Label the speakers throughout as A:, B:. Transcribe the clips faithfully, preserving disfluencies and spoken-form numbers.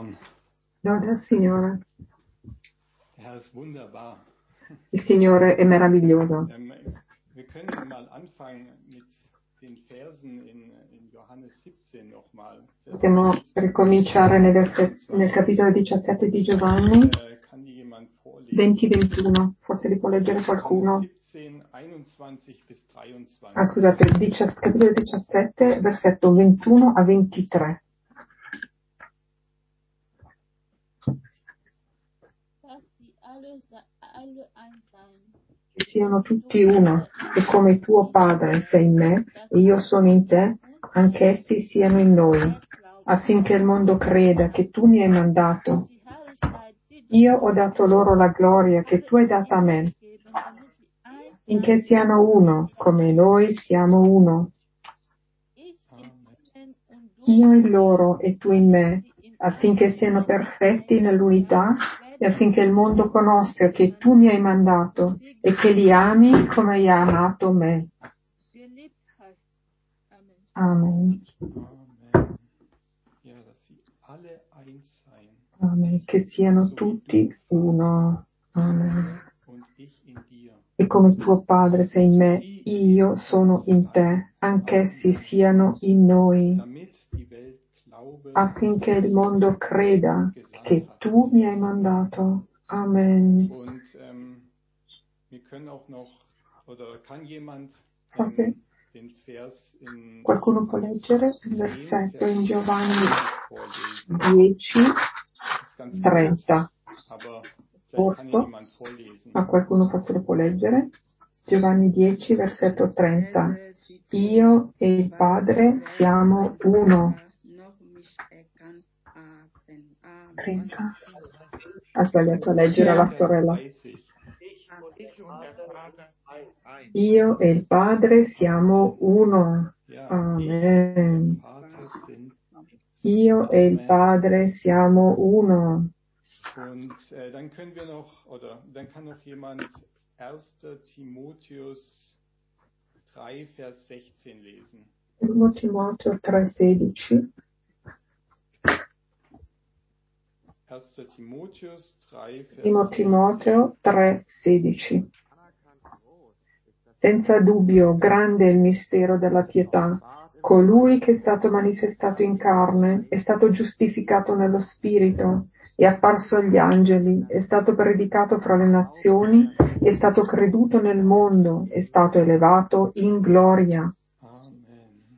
A: Herrn.
B: Lode al Signore.
A: Der Herr ist wunderbar.
B: Il Signore è meraviglioso.
A: Ähm, wir können mal anfangen mit den Versen in, in Johannes siebzehn nochmal.
B: Possiamo ricominciare nel, verset- nel capitolo diciassette di Giovanni,
A: Äh, kann die jemand vorlesen?
B: venti ventuno. Forse li può leggere qualcuno.
A: siebzehn, einundzwanzig bis dreiundzwanzig.
B: Ah, scusate, il dicia- capitolo diciassette, versetto ventuno a ventitré.
C: Dass sie alle, se- alle eins seien.
B: Che siano tutti uno, e come tuo Padre sei in me e io sono in te, anch'essi siano in noi, affinché il mondo creda che tu mi hai mandato.
C: Die Herrlichkeit, die du
B: Io ho dato loro la gloria che tu hai data a me,
C: gegeben, damit sie eins
B: finché
C: seien,
B: siano uno, come noi siamo uno.
C: ich in ihnen und du
B: Io in loro e tu in me, affinché siano perfetti nell'unità e affinché il mondo conosca che tu mi hai mandato e che li ami come hai amato me.
C: geliebt hast. Amen.
B: Amen.
A: Amen. Ja, dass sie alle eins seien.
B: Amen. Che siano tutti uno. Amen.
A: Und ich in dir.
B: E come tuo Padre sei in me, io sono in te, anch'essi siano in noi,
A: Damit die Welt glaube,
B: affinché il mondo creda che tu mi hai mandato. Amen.
A: Und ähm, wir können auch noch, oder kann jemand
B: Forse
A: ähm, den Vers in
B: qualcuno può
A: Johannes
B: leggere il
A: zehn,
B: versetto
A: Vers
B: in Giovanni
A: vorlesen?
B: dieci,
A: Das ist ganz
B: trenta.
A: kurz, aber vielleicht kann ja
B: Corto,
A: jemand vorlesen.
B: ma qualcuno forse lo può leggere? Giovanni dieci, versetto trenta. Io e il Padre siamo uno. trenta. Ha sbagliato a leggere la sorella.
A: dreißig.
B: Io e il Padre siamo uno.
A: Ja,
B: Amen.
A: ich und der Vater sind.
B: Io e il Padre siamo uno.
A: Und äh, dann können wir noch, oder dann kann noch jemand erster Timotheus drei, Vers sechzehn lesen.
B: Primo Timoteo tre sedici.
A: erster Timotheus drei, Vers
B: Primo Timoteo tre sedici. Senza dubbio, grande è il mistero della pietà. Colui che è stato manifestato in carne è stato giustificato nello spirito, è apparso agli angeli, è stato predicato fra le nazioni, è stato creduto nel mondo, è stato elevato in gloria.
A: Amen.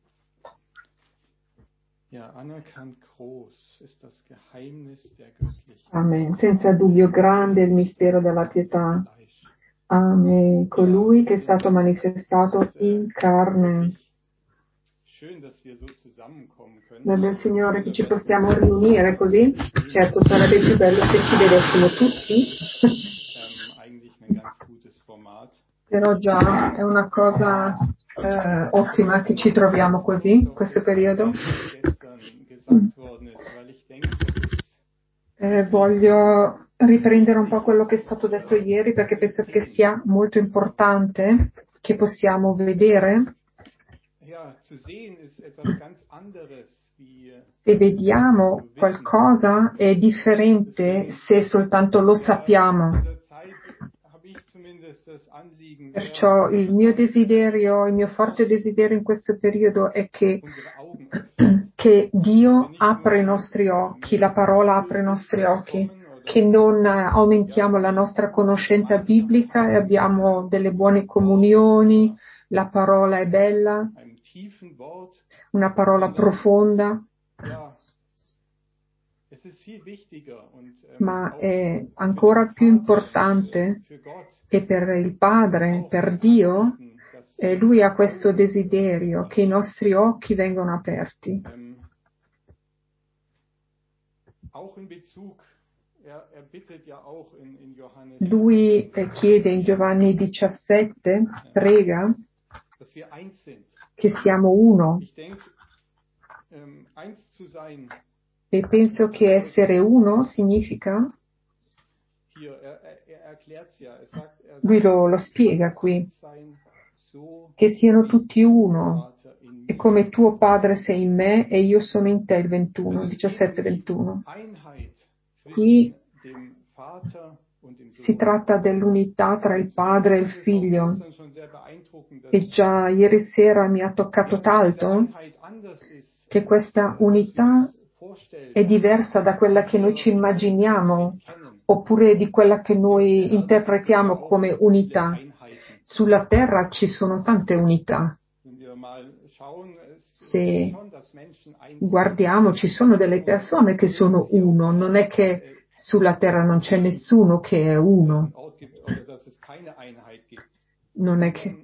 A: Ja, anerkannt groß ist das Geheimnis der Göttlichkeit.
B: Amen. Senza dubbio, grande è il mistero della pietà. Amen. Colui che è stato manifestato in carne.
A: Schön, dass wir so zusammenkommen können.
B: Lode al Signore che ci possiamo riunire così. Certo, sarebbe più bello se ci vedessimo tutti,
A: Ähm, eigentlich ein ganz gutes Format.
B: però già è una cosa eh, ottima che ci troviamo così, in questo periodo.
A: Gestern gesagt worden ist, weil ich denke, das ist
B: Eh, voglio riprendere un po' quello che è stato detto ieri perché penso che sia molto importante che possiamo vedere.
A: ja, zu sehen ist etwas ganz anderes, wie
B: Se vediamo qualcosa è differente se soltanto lo sappiamo.
A: in dieser Zeit habe ich zumindest das Anliegen, sehr
B: Perciò il mio desiderio, il mio forte desiderio in questo periodo è che,
A: unsere Augen öffnen.
B: che Dio apra i nostri occhi, la parola apre i nostri occhi, che non eh, aumentiamo la nostra conoscenza biblica e abbiamo delle buone comunioni, la parola è bella,
A: Einem tiefen Wort,
B: una parola profonda,
A: ja, es ist viel wichtiger und ähm,
B: ma
A: auch
B: è ancora più importante
A: für Gott,
B: e per il Padre, per Dio,
A: dass
B: e Lui ha questo desiderio che i nostri occhi vengano aperti.
A: ähm, auch in Bezug, er, er bittet ja auch in, in Johannes,
B: Lui eh, chiede in Giovanni diciassette, prega
A: dass wir eins sind.
B: che siamo uno,
A: Ich denke, ähm, eins zu sein,
B: e penso che essere uno significa,
A: hier, er, er, er erklärt es ja, er sagt, er
B: lui
A: sagt,
B: lo, lo spiega qui,
A: eins sein, so
B: che siano tutti uno,
A: Vater in
B: e come tuo Padre sei in me e io sono in te, il ventuno, diciassette ventuno. Qui si tratta dell'unità tra il Padre e il Figlio, e già ieri sera mi ha toccato tanto che questa unità è diversa da quella che noi ci immaginiamo, oppure di quella che noi interpretiamo come unità. Sulla terra ci sono tante unità. Se guardiamo, ci sono delle persone che sono uno, non è che sulla terra non c'è nessuno che è uno. Non è che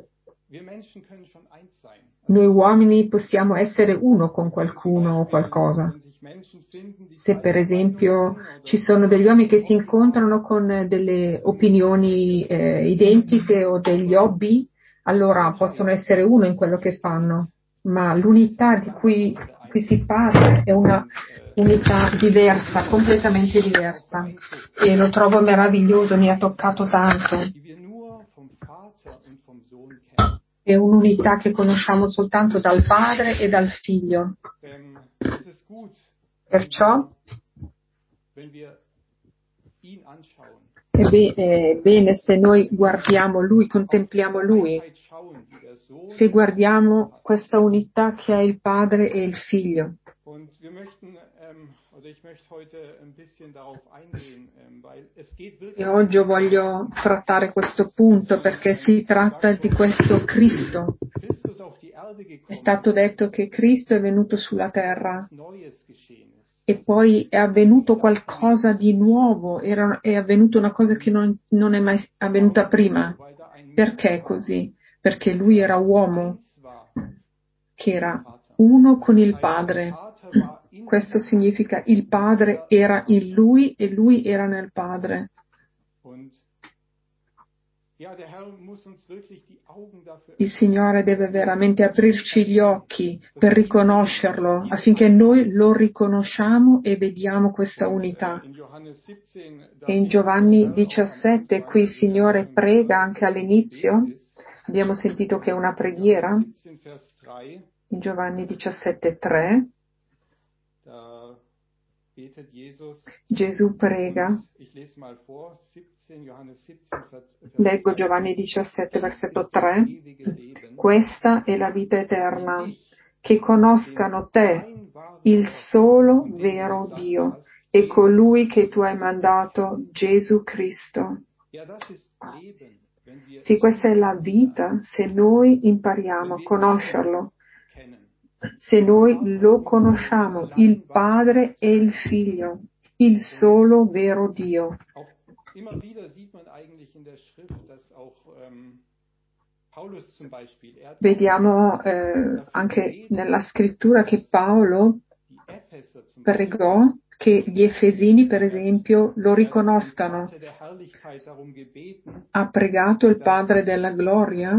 B: noi uomini possiamo essere uno con qualcuno o qualcosa. Se per esempio ci sono degli uomini che si incontrano con delle opinioni eh, identiche o degli hobby, allora possono essere uno in quello che fanno, ma l'unità di cui qui si parla è una unità diversa, completamente diversa, e lo trovo meraviglioso, mi ha toccato tanto. È un'unità che conosciamo soltanto dal Padre e dal Figlio. Perciò è, be- è bene se noi guardiamo Lui, contempliamo Lui, se guardiamo questa unità che è il Padre e il Figlio. E oggi voglio trattare questo punto perché si tratta di questo Cristo. È stato detto che Cristo è venuto sulla terra e poi è avvenuto qualcosa di nuovo, era, è avvenuta una cosa che non, non è mai avvenuta prima. Perché così? Perché lui era uomo, che era uno con il Padre. Questo significa il Padre era in lui e lui era nel Padre. Il Signore deve veramente aprirci gli occhi per riconoscerlo, affinché noi lo riconosciamo e vediamo questa unità. E in Giovanni diciassette, qui il Signore prega anche all'inizio, abbiamo sentito che è una preghiera, in Giovanni diciassette tre, Gesù prega. Leggo Giovanni diciassette, versetto tre. Questa è la vita eterna, che conoscano te, il solo vero Dio, e colui che tu hai mandato, Gesù Cristo. Sì, questa è la vita se noi impariamo a conoscerlo, se noi lo conosciamo, il Padre e il Figlio, il solo vero Dio. Vediamo eh, anche nella scrittura che Paolo pregò che gli Efesini, per esempio, lo riconoscano. Ha pregato il Padre della gloria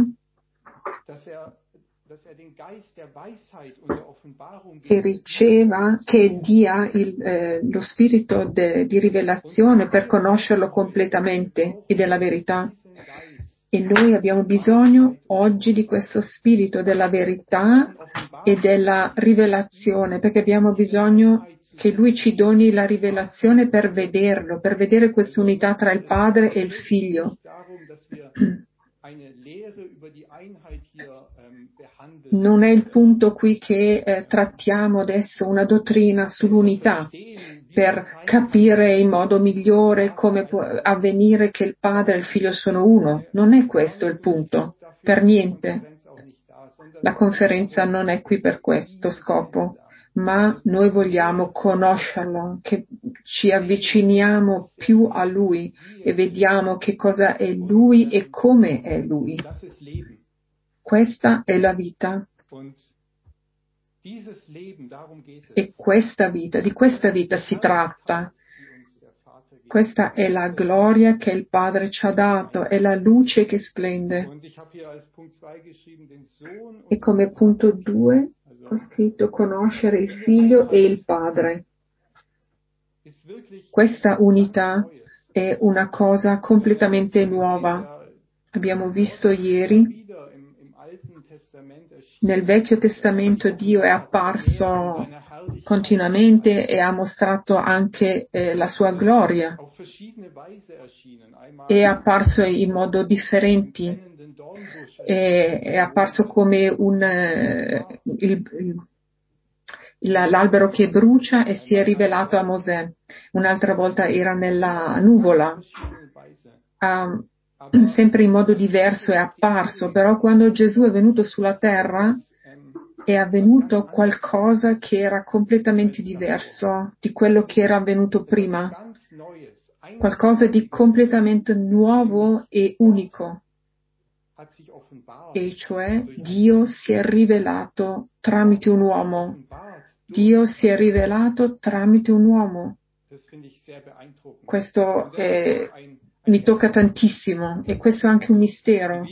B: che riceva, che dia il, eh, lo spirito de, di rivelazione per conoscerlo completamente e della verità. E noi abbiamo bisogno oggi di questo spirito della verità e della rivelazione, perché abbiamo bisogno che Lui ci doni la rivelazione per vederlo, per vedere questa unità tra il Padre e il Figlio. Non è il punto qui che eh, trattiamo adesso una dottrina sull'unità per capire in modo migliore come può avvenire che il Padre e il Figlio sono uno. Non è questo il punto, per niente. La conferenza non è qui per questo scopo, ma noi vogliamo conoscerlo, che ci avviciniamo più a Lui e vediamo che cosa è Lui e come è Lui. Questa è la vita. E questa vita, di questa vita si tratta. Questa è la gloria che il Padre ci ha dato, è la luce che splende. E come punto due ho scritto conoscere il Figlio e il Padre. Questa unità è una cosa completamente nuova. Abbiamo visto ieri Nel Vecchio Testamento Dio è apparso continuamente e ha mostrato anche eh, la sua gloria. È apparso in modo differenti, è, è apparso come un, eh, il, il, l'albero che brucia e si è rivelato a Mosè. Un'altra volta era nella nuvola. Um, sempre in modo diverso è apparso, però quando Gesù è venuto sulla terra è avvenuto qualcosa che era completamente diverso di quello che era avvenuto prima, qualcosa di completamente nuovo e unico, e cioè Dio si è rivelato tramite un uomo. Dio si è rivelato tramite un uomo. Questo è mi tocca tantissimo e questo è anche un mistero.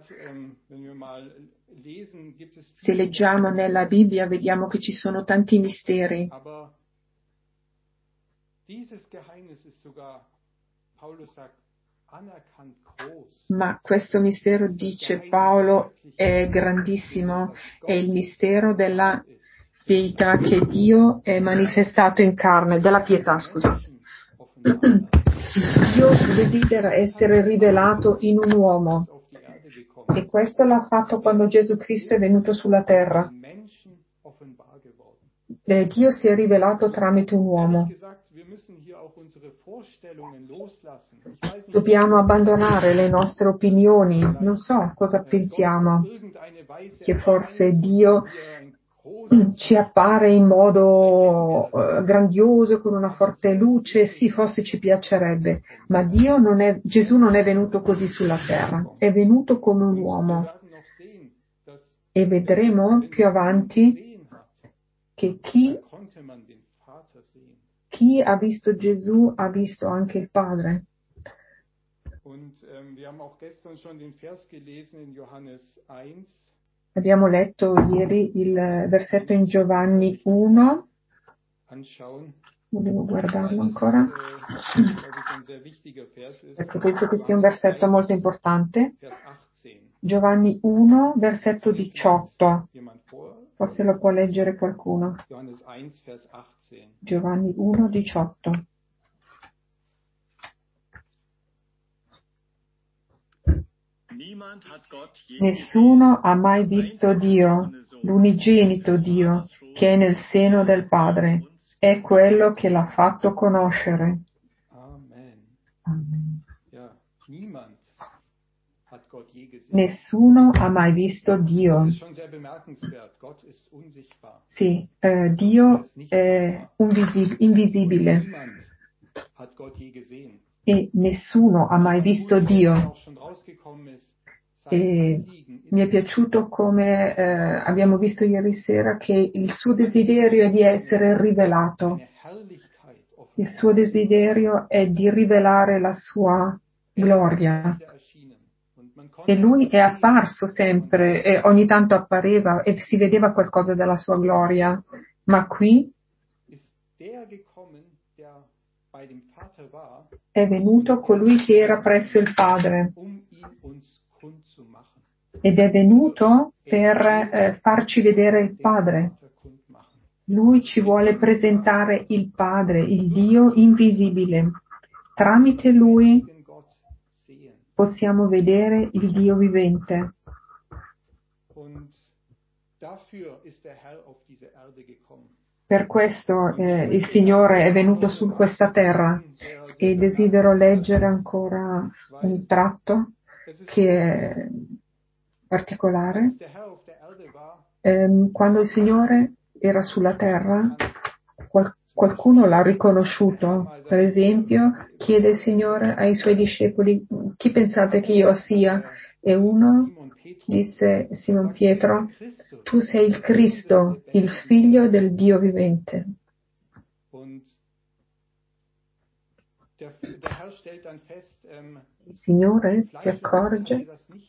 B: Se leggiamo nella Bibbia vediamo che ci sono tanti misteri. Ma questo mistero, dice Paolo, è grandissimo, è il mistero della deità che Dio è manifestato in carne, della pietà, scusa. Dio desidera essere rivelato in un uomo e questo l'ha fatto quando Gesù Cristo è venuto sulla terra. E Dio si è rivelato tramite un uomo. Dobbiamo abbandonare le nostre opinioni, non so cosa pensiamo, che forse Dio ci appare in modo uh, grandioso, con una forte luce, sì, forse ci piacerebbe, ma Dio non è, Gesù non è venuto così sulla terra, è venuto come un uomo. E vedremo più avanti che chi, chi ha visto Gesù ha visto anche il Padre. Abbiamo letto ieri il versetto in Giovanni uno. Volevo guardarlo ancora. Perché penso che sia un versetto molto importante. Giovanni uno, versetto diciotto. Forse lo può leggere qualcuno. Giovanni uno, diciotto. Nessuno ha mai visto Dio, l'unigenito Dio, che è nel seno del Padre. È quello che l'ha fatto conoscere. Amen. Nessuno ha mai visto Dio. Sì, eh, Dio è invisib- invisibile. E nessuno ha mai visto Dio. E mi è piaciuto come eh, abbiamo visto ieri sera che il suo desiderio è di essere rivelato. Il suo desiderio è di rivelare la sua gloria. E lui è apparso sempre, e ogni tanto appareva e si vedeva qualcosa della sua gloria. Ma qui è venuto colui che era presso il Padre. Ed è venuto per eh, farci vedere il Padre. Lui ci vuole presentare il Padre, il Dio invisibile. Tramite Lui possiamo vedere il Dio vivente. Per questo eh, il Signore è venuto su questa terra e desidero leggere ancora un tratto che è particolare. Eh, quando il Signore era sulla terra, qual- qualcuno l'ha riconosciuto. Per esempio, chiede il Signore ai suoi discepoli: chi pensate che io sia? E uno disse, Simon Pietro, tu sei il Cristo, il figlio del Dio vivente. Il Signore si accorge,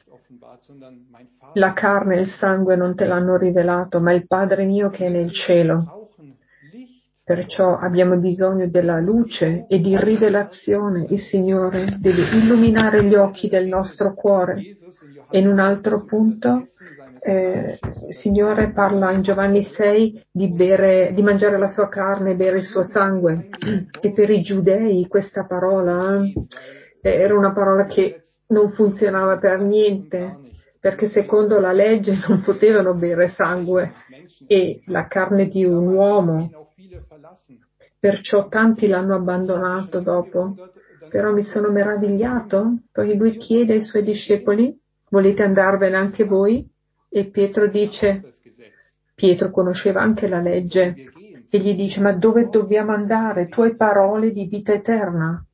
B: la carne e il sangue non te l'hanno rivelato, ma il Padre mio che è nel cielo. Perciò abbiamo bisogno della luce e di rivelazione. Il Signore deve illuminare gli occhi del nostro cuore. E in un altro punto eh, il Signore parla in Giovanni sei di bere, di mangiare la sua carne e bere il suo sangue. E per i giudei questa parola eh, era una parola che non funzionava per niente, perché secondo la legge non potevano bere sangue e la carne di un uomo. Perciò tanti l'hanno abbandonato dopo. Però mi sono meravigliato, poi lui chiede ai suoi discepoli: volete andarvene anche voi? E Pietro dice, Pietro conosceva anche la legge, e gli dice: ma dove dobbiamo andare? Tu hai parole di vita eterna.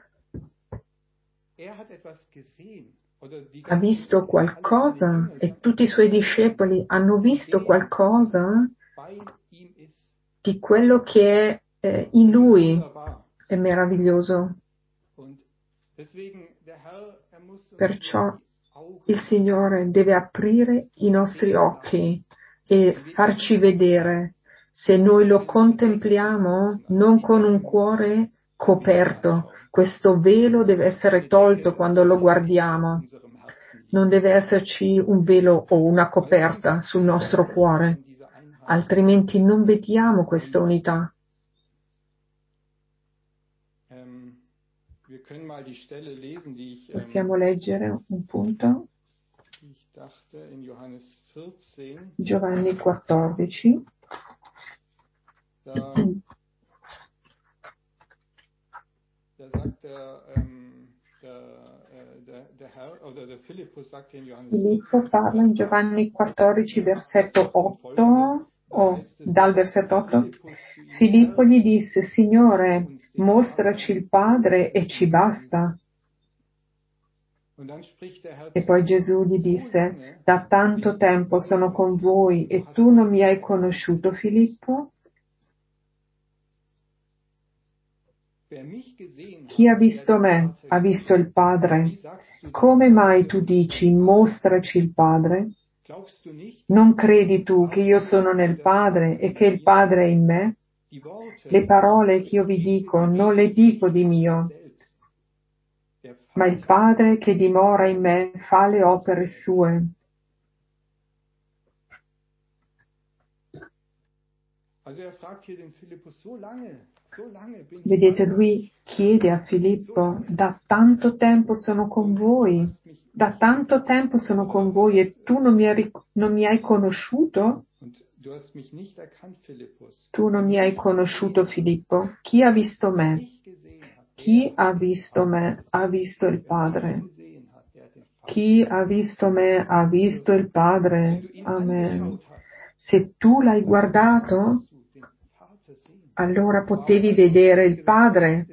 B: Ha visto qualcosa, e tutti i suoi discepoli hanno visto qualcosa di quello che è eh, in lui. È meraviglioso. Perciò il Signore deve aprire i nostri occhi e farci vedere, se noi lo contempliamo non con un cuore coperto. Questo velo deve essere tolto quando lo guardiamo. Non deve esserci un velo o una coperta sul nostro cuore, altrimenti non vediamo questa unità. Possiamo leggere un punto? Giovanni quattordici. Filippo parla in Giovanni quattordici, versetto otto, o dal versetto otto. Filippo gli disse: Signore, mostraci il Padre e ci basta. E poi Gesù gli disse: da tanto tempo sono con voi e tu non mi hai conosciuto, Filippo? Chi ha visto me ha visto il Padre. Come mai tu dici: mostraci il Padre? Non credi tu che io sono nel Padre e che il Padre è in me? Le parole che io vi dico non le dico di mio, ma il Padre che dimora in me fa le opere sue. Vedete, lui chiede a Filippo: da tanto tempo sono con voi, da tanto tempo sono con voi e tu non mi hai, non mi hai conosciuto? Tu non mi hai conosciuto, Filippo. Chi ha visto me? Chi ha visto me ha visto il Padre. Chi ha visto me ha visto il Padre. Amen. Se tu l'hai guardato, allora potevi vedere il Padre.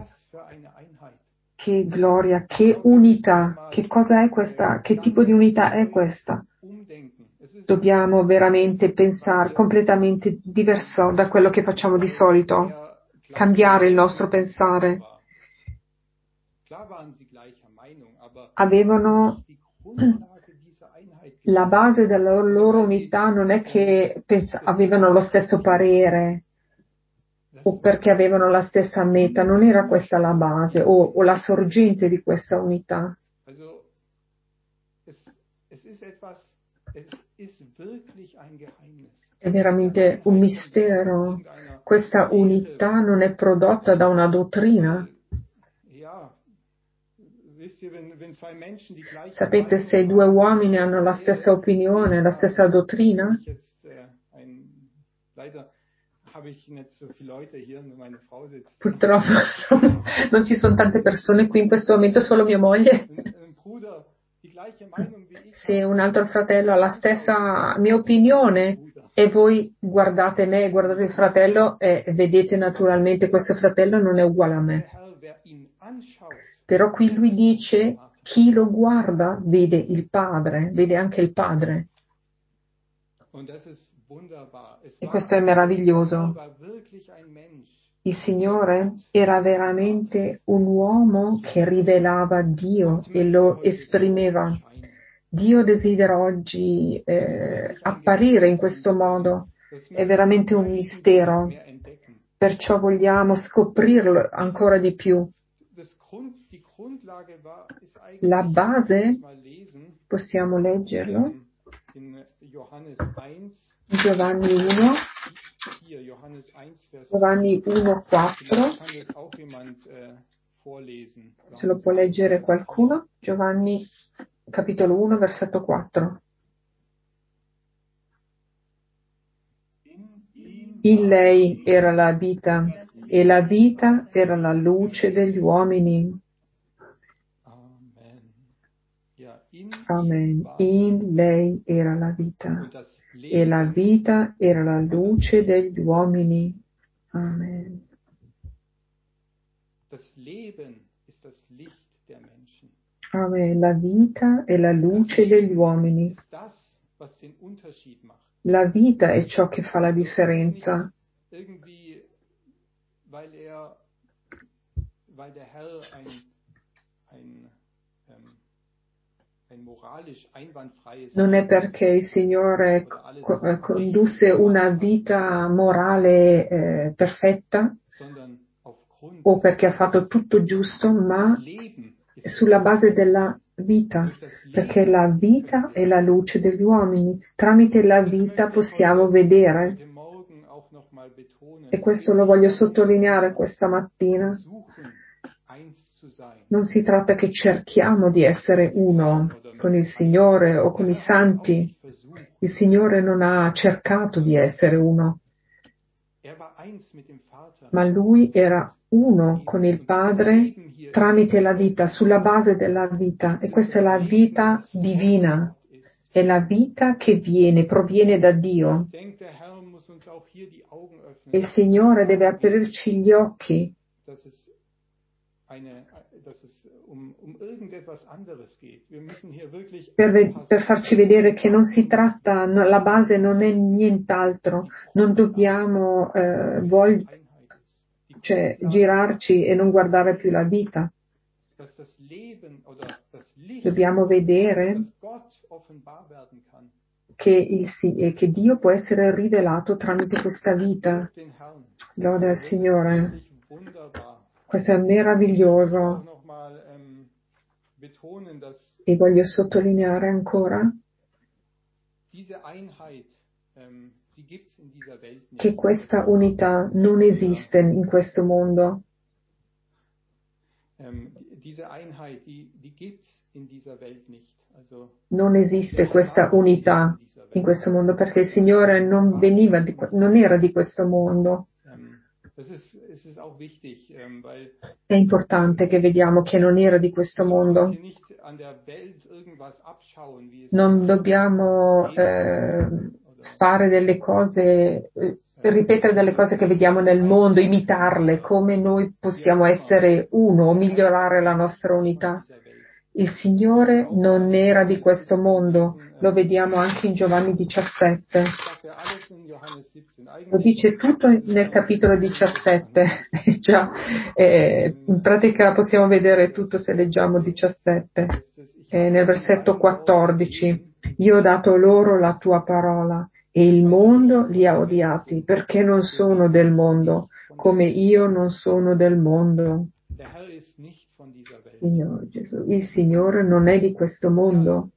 B: Che gloria, che unità, che cosa è questa? Che tipo di unità è questa? Dobbiamo veramente pensare completamente diverso da quello che facciamo di solito, cambiare il nostro pensare. Avevano la base della loro unità non è che pens- avevano lo stesso parere o perché avevano la stessa meta, non era questa la base o, o la sorgente di questa unità. È veramente un mistero. Questa unità non è prodotta da una dottrina. Sapete, se due uomini hanno la stessa opinione, la stessa dottrina, purtroppo non ci sono tante persone qui in questo momento, solo mia moglie. Se un altro fratello ha la stessa mia opinione e voi guardate me, guardate il fratello e vedete naturalmente questo fratello non è uguale a me. Però qui lui dice: chi lo guarda vede il Padre, vede anche il Padre. E questo è meraviglioso. Il Signore era veramente un uomo che rivelava Dio e lo esprimeva. Dio desidera oggi eh, apparire in questo modo. È veramente un mistero. Perciò vogliamo scoprirlo ancora di più. La base, possiamo leggerlo?
A: in Johannes uno,
B: Giovanni uno,
A: hier, Johannes uno, Vers
B: Giovanni uno, quattro,
A: Vielleicht kann das auch jemand äh, vorlesen.
B: se lo può leggere qualcuno. Giovanni capitolo uno, versetto quattro. In lei era la vita, e la vita era la luce degli uomini.
A: Amen. Ja, in
B: Amen.
A: ihm war
B: In lei era la vita,
A: und das
B: e la
A: Leben,
B: vita era la luce degli uomini. Amen.
A: das Leben ist das Licht der Menschen.
B: Amen. La vita è la luce degli uomini.
A: Ist das, was den Unterschied macht.
B: La vita è ciò che fa la differenza.
A: Irgendwie, weil er, weil der Herr ein, ein, ähm, ein moralisch einwandfreies
B: Non è perché il Signore co- eh, condusse una vita morale eh, perfetta
A: sondern aufgrund
B: o perché ha fatto tutto giusto, ma
A: des Lebens ist
B: sulla base della vita, perché la vita è la luce degli uomini. Tramite la vita possiamo vedere,
A: heute Morgen auch noch mal betonen,
B: e questo lo voglio sottolineare questa mattina.
A: suchen, eins zu sein.
B: Non si tratta che cerchiamo di essere uno con il Signore o con i santi. Il Signore non ha cercato di essere uno,
A: Er war eins mit dem Vater.
B: ma Lui era uno con il Padre tramite la vita, sulla base della vita. E questa è la vita divina, è la vita che viene, proviene da Dio.
A: Ich denke, der Herr muss uns auch hier die Augen öffnen,
B: E il Signore deve aprirci gli occhi
A: dass es eine, dass es um, um irgendetwas anderes geht. Wir müssen hier wirklich
B: per, ve-
A: aufpassen.
B: per farci vedere che non si tratta, no- la base non è nient'altro. Non dobbiamo eh, vogl-
A: Einheit ist. Die
B: cioè,
A: Grundlage,
B: girarci e non guardare più la vita.
A: dass das Leben oder das Licht,
B: Dobbiamo vedere
A: dass Gott offenbar werden kann.
B: che, il, Si- eh, che Dio può essere rivelato tramite questa vita.
A: Lob den Herrn.
B: Lode al
A: Das ist
B: Signore.
A: wirklich wunderbar.
B: Questo è
A: Ich möchte
B: meraviglioso
A: auch noch mal ähm, betonen, dass
B: e voglio sottolineare ancora
A: diese Einheit, ähm, die gibt's in dieser Welt nicht.
B: che questa unità non esiste in questo mondo.
A: Ähm, die- diese Einheit, die, die gibt's in dieser Welt nicht. Also
B: Non esiste questa unità in questo mondo perché il Signore non veniva di, que- non era di questo mondo.
A: ähm, das ist, es ist auch wichtig, ähm, weil
B: È importante che vediamo che non era di questo
A: wir dürfen uns
B: mondo.
A: hier nicht an der Welt irgendwas abschauen, wie es
B: Non
A: in
B: dobbiamo eh, fare delle cose, eh, ripetere delle cose che vediamo nel mondo, imitarle, come noi possiamo essere uno o migliorare la nostra unità.
A: dieser Welt.
B: Il Signore non era di questo mondo, lo vediamo anche in Giovanni diciassette.
A: Sagt er alles in Johannes siebzehn.
B: Lo
A: Eigentlich
B: dice tutto nel capitolo diciassette. Già, eh, in pratica possiamo vedere tutto se leggiamo diciassette. Eh, nel versetto quattordici, io ho dato loro la tua parola e il mondo li ha odiati perché non sono del mondo, come io non sono del mondo.
A: der Herr ist nicht von dieser Welt.
B: Signore Gesù, il Signore non è di questo mondo.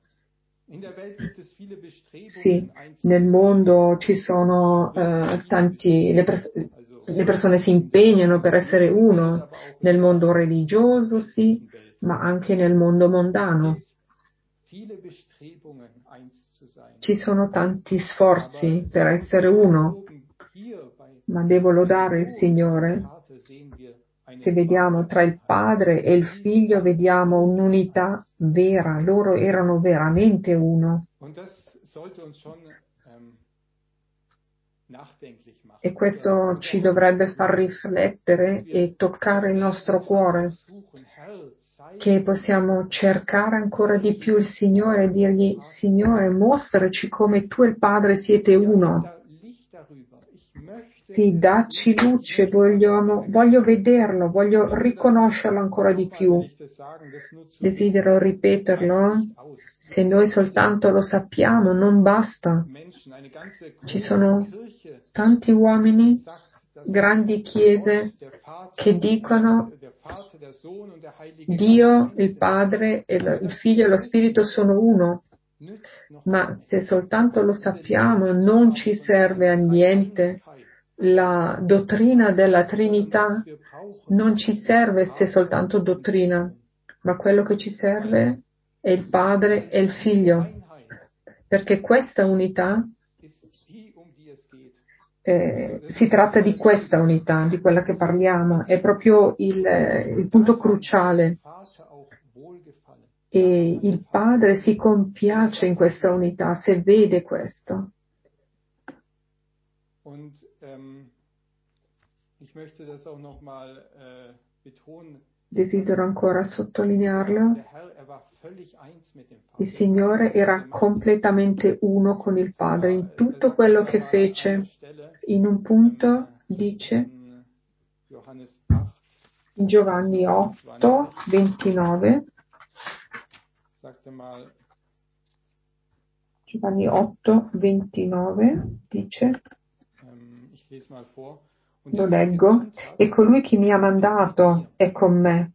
A: In der Welt gibt es viele Bestrebungen,
B: Sì,
A: eins
B: nel
A: zu sein.
B: mondo ci sono eh, tanti, le, pers- le persone si impegnano per essere uno, nel mondo religioso, sì, ma anche nel mondo mondano.
A: Viele Bestrebungen, eins zu sein.
B: Ci sono tanti sforzi per essere uno,
A: Hier bei
B: ma devo lodare il Signore.
A: Vater sehen wir eine
B: Se vediamo tra il Padre e il Figlio, vediamo un'unità vera. Loro erano veramente uno.
A: Und das sollte uns schon ähm, nachdenklich machen.
B: E questo ci dovrebbe far riflettere e toccare il nostro cuore,
A: Suchen, Herr, sei
B: che possiamo cercare ancora di più il Signore e dirgli: Signore, mostraci come tu e il Padre siete uno.
A: da Licht darüber. Ich möchte
B: Sì, dacci luce, voglio, voglio vederlo, voglio riconoscerlo ancora di più.
A: ich das sagen, das nur zu
B: Desidero ripeterlo.
A: aus.
B: Se noi soltanto lo sappiamo, non basta.
A: Menschen, eine ganze
B: Ci
A: große
B: sono
A: Kirche
B: tanti uomini,
A: sagt, dass
B: grandi chiese,
A: der Vater,
B: che dicono
A: der Vater, der Sohn und der Heilige
B: Dio,
A: Geist
B: il Padre, e il Figlio e lo Spirito sono uno. Ma se soltanto lo sappiamo, non ci serve a niente. La dottrina della Trinità non ci serve se soltanto dottrina, ma quello che ci serve è il Padre e il Figlio, perché questa unità, eh, si tratta di questa unità, di quella che parliamo, è proprio il, il punto cruciale. E il Padre si compiace in questa unità se vede questo.
A: Und ähm, ich möchte das auch noch mal äh, betonen.
B: Desidero ancora sottolinearlo.
A: Der Herr, er war völlig eins mit dem Vater.
B: Il Signore era completamente uno con il Padre in tutto quello che fece. In un punto dice in Giovanni otto, ventinove, Giovanni otto, ventinove dice, lo leggo, e colui che mi ha mandato è con me.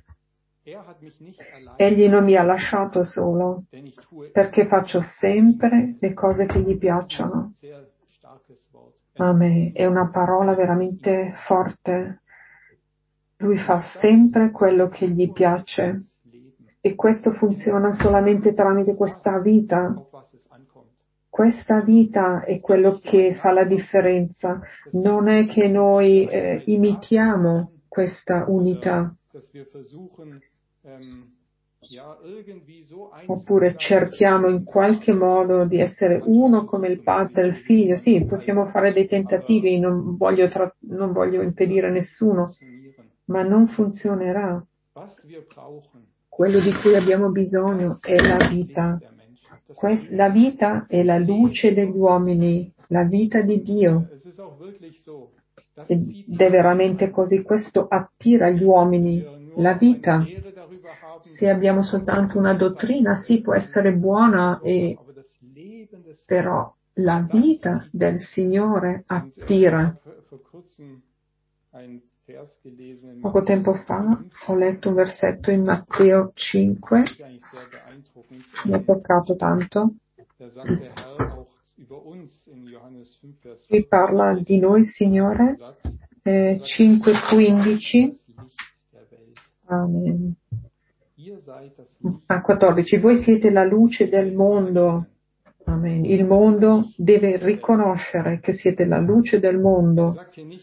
B: Egli non mi ha lasciato solo, perché faccio sempre le cose che gli piacciono. Amen. È una parola veramente forte. Lui fa sempre quello che gli piace. E questo funziona solamente tramite questa vita. Questa vita è quello che fa la differenza. Non è che noi eh, imitiamo questa unità, oppure cerchiamo in qualche modo di essere uno come il Padre e il Figlio. Sì, possiamo fare dei tentativi, non voglio, tra- non voglio impedire a nessuno, ma non funzionerà. Quello di cui abbiamo bisogno è la vita. Quest- la vita è la luce degli uomini, la vita di Dio. Ed è veramente così, questo attira gli uomini, la vita. Se abbiamo soltanto una dottrina, sì, può essere buona, e... però la vita del Signore attira. Poco tempo fa ho letto un versetto in Matteo cinque, mi ha toccato tanto. Qui parla di noi, Signore, eh, cinque quindici. Amen. Ah, quattordici. Voi siete la luce del mondo. Amen. Il mondo deve riconoscere che siete la luce del mondo.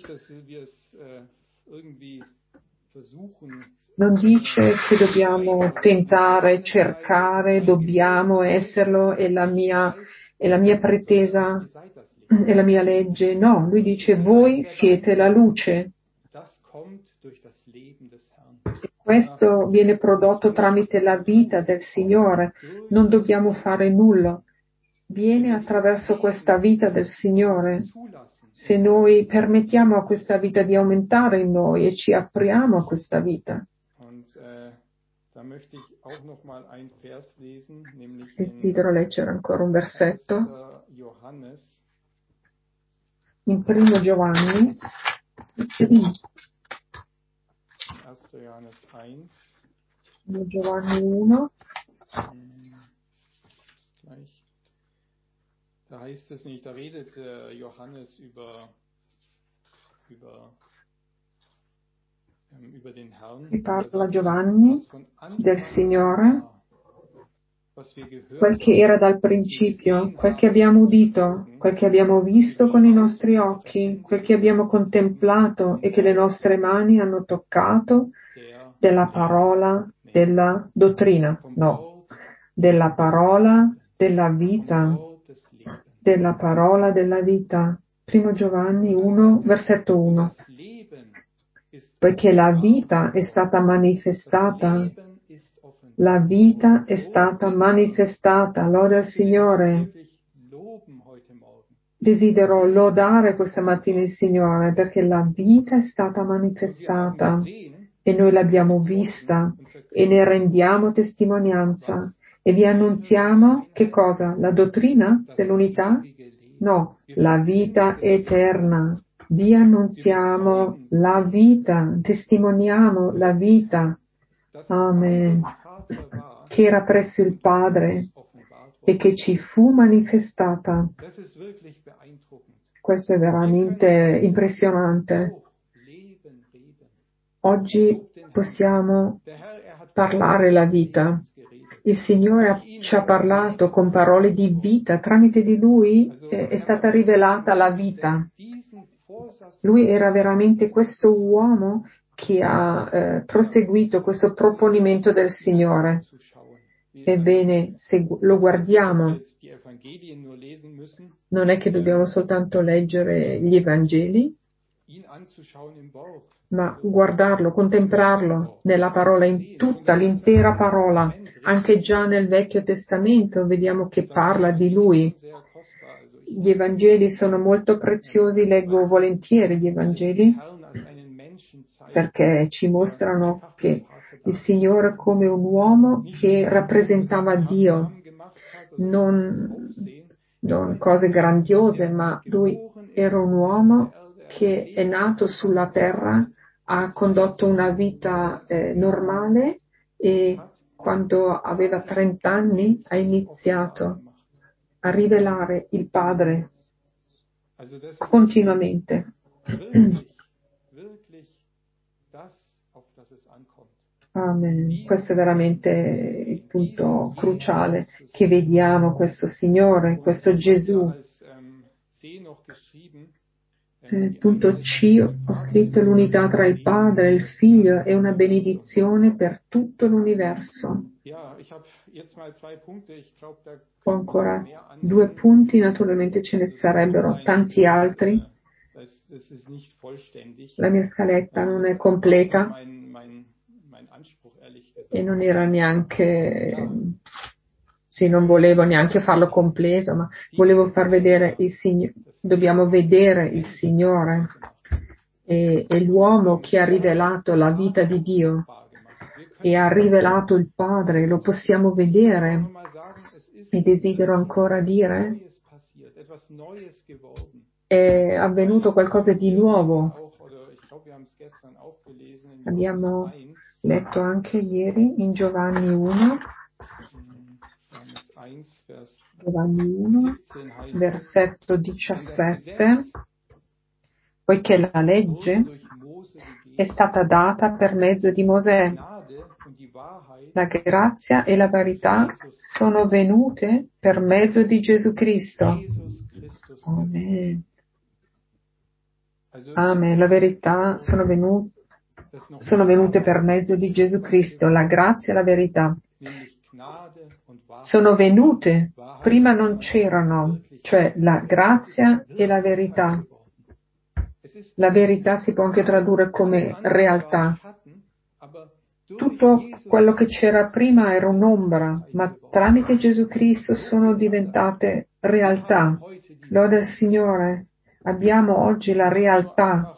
B: Non dice che dobbiamo tentare, cercare, dobbiamo esserlo, è la mia, è la mia pretesa, è la mia legge. No, lui dice voi siete la luce. Questo viene prodotto tramite la vita del Signore. Non dobbiamo fare nulla. Viene attraverso questa vita del Signore. Se noi permettiamo a questa vita di aumentare in noi e ci apriamo a questa vita. Desidero leggere ancora un versetto. In primo Giovanni. Giovanni uno.
A: Da heißt es nicht, da redet äh, Johannes über, über, ähm, über den Herrn.
B: E parla Giovanni del Signore, quel che era dal principio, quel che abbiamo udito, quel che abbiamo visto con i nostri occhi, quel che abbiamo contemplato e che le nostre mani hanno toccato, della parola della dottrina, no, della parola della vita, della parola della vita. Primo Giovanni uno, versetto uno. Poiché la vita è stata manifestata, la vita è stata manifestata, loda al Signore. Desidero lodare questa mattina il Signore perché la vita è stata manifestata e noi l'abbiamo vista e ne rendiamo testimonianza e vi annunziamo che cosa? La dottrina dell'unità? No, la vita eterna. Vi annunziamo la vita, testimoniamo la vita. Amen. Che era presso il Padre e che ci fu manifestata.
A: Das ist wirklich beeindruckend.
B: Questo è veramente impressionante.
A: Auch Leben reden.
B: Oggi possiamo
A: Der Herr, er hat
B: parlare la vita.
A: geredet.
B: Il Signore ci ha parlato con parole di vita, tramite di Lui è, è stata rivelata la vita.
A: Diesen Vorsatz
B: Lui era veramente questo uomo che ha eh, proseguito questo proponimento del Signore.
A: zu schauen.
B: Ebbene, se gu- lo guardiamo,
A: Jetzt die Evangelien nur lesen müssen,
B: non è che dobbiamo soltanto leggere gli Evangeli,
A: ihn anzuschauen im Wort.
B: ma guardarlo, contemplarlo nella parola, in tutta l'intera parola. Anche già nel Vecchio Testamento vediamo che parla di Lui.
A: Sehr kostbar. Also ich
B: Gli Evangeli sono molto preziosi, leggo volentieri gli Evangeli
A: Herrn als einen Menschen zeigt,
B: perché ci mostrano che il Signore come un uomo che rappresentava Dio, non, non cose grandiose, ma Lui era un uomo che è nato sulla terra, ha condotto una vita eh, normale e quando aveva trenta anni ha iniziato a rivelare il Padre
A: also das ist
B: continuamente.
A: wirklich, wirklich das, auf das es ankommt.
B: Amen. Questo è veramente il punto cruciale, che vediamo questo Signore, questo Gesù.
A: Als ähm, C noch geschrieben,
B: Eh, punto C, ho scritto l'unità tra il Padre e il Figlio è una benedizione per tutto l'universo.
A: ja, ich habe jetzt mal zwei Punkte. Ich glaube, da
B: Ho ancora due punti, naturalmente ce ne sarebbero tanti altri.
A: das, das ist nicht vollständig.
B: La mia scaletta non è completa
A: Mein, mein, mein Anspruch, ehrlich gesagt.
B: e non era neanche, sì, non volevo neanche farlo completo, ma volevo far vedere il Signore, dobbiamo vedere il Signore e, e l'uomo che ha rivelato la vita di Dio e ha rivelato il Padre, lo possiamo vedere. E desidero ancora dire, è avvenuto qualcosa di nuovo. Abbiamo letto anche ieri in Giovanni uno, Giovanni uno, versetto diciassette, poiché la legge è stata data per mezzo di Mosè, la grazia e la verità sono venute per mezzo di Gesù Cristo. Amen. Amen. La verità sono venute, sono venute per mezzo di Gesù Cristo. La grazia e la verità sono venute, prima non c'erano, cioè la grazia e la verità. La verità si può anche tradurre come realtà. Tutto quello che c'era prima era un'ombra, ma tramite Gesù Cristo sono diventate realtà. Lode al Signore. Abbiamo oggi la realtà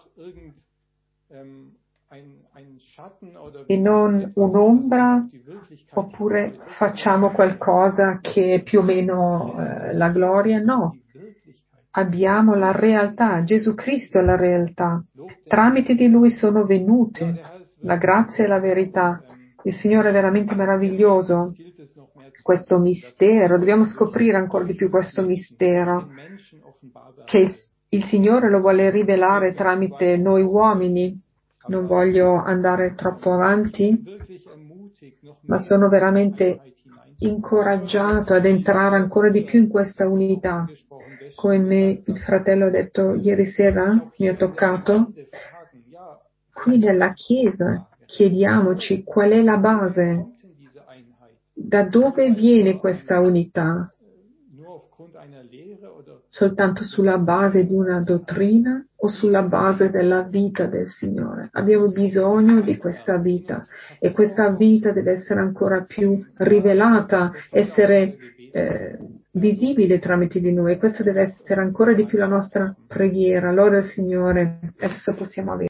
B: e non un'ombra, oppure facciamo qualcosa che è più o meno eh, la gloria. No. Abbiamo la realtà, Gesù Cristo è la realtà. Tramite di Lui sono venute la grazia e la verità. Il Signore è veramente meraviglioso. Questo mistero, dobbiamo scoprire ancora di più questo mistero, che il, il Signore lo vuole rivelare tramite noi uomini. Non voglio andare troppo avanti, ma sono veramente incoraggiato ad entrare ancora di più in questa unità. Come me il fratello ha detto ieri sera, mi ha toccato, qui nella Chiesa chiediamoci qual è la base, da dove viene questa unità? Soltanto sulla base di una dottrina o sulla base della vita del Signore? Abbiamo bisogno di questa vita e questa vita deve essere ancora più rivelata, essere eh, visibile tramite di noi. Questa deve essere ancora di più la nostra preghiera. Lode al Signore. Adesso possiamo avere